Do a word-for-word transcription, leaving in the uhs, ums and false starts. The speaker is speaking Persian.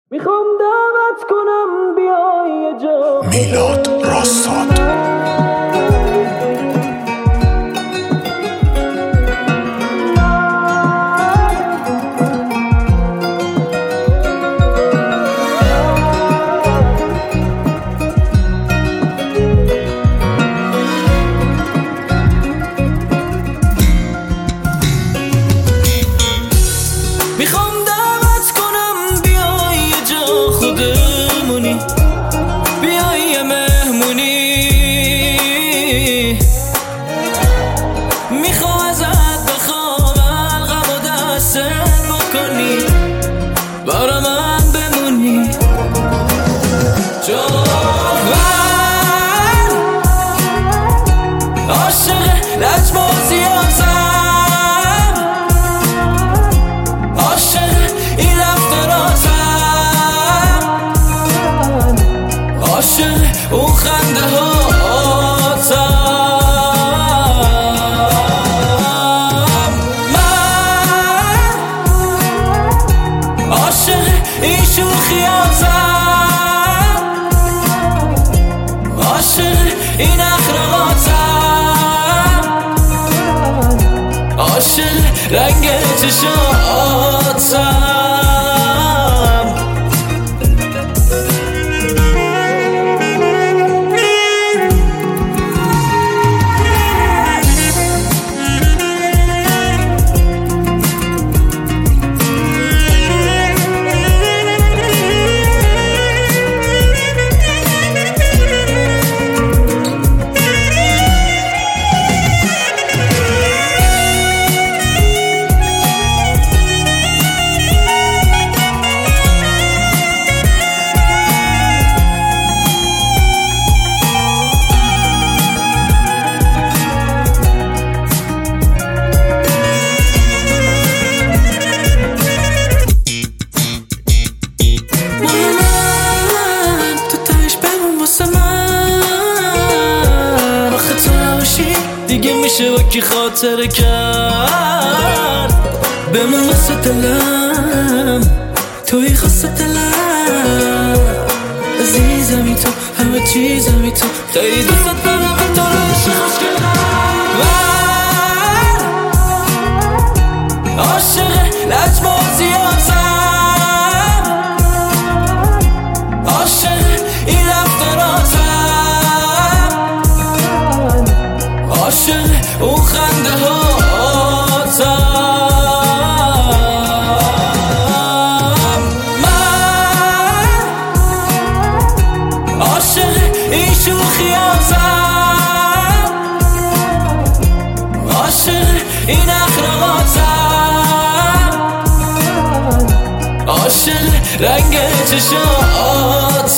میخوام دعوت کنم بیای یه جا میلاد راستاد. میخوام دعوت کنم بیای یه جا خودمونی، بیای یه مهمونی. میخوام ازت بخوام القم و دستت بکنی، برا من بمونی. چون من عاشق لجبازی هستم، اون خنده هاتم. من عاشق این شوخیاتم، عاشق این اخلاقاتم، عاشق رنگ چشاتم. دیگه میشه با کی خاطر کرد، بمون واسه دلم، توی خاصه دلم، عزیزمی تو، همه چیزمی تو، خیلی دوست دارم تو رو عشق خوش کنم. من عاشق لجبازیاتم، عاشق این رفتاراتم، عاشق اون خنده هاتم. من عاشق این شوخیاتم، عاشق این اخلاقاتم، عاشق رنگ چشاتم.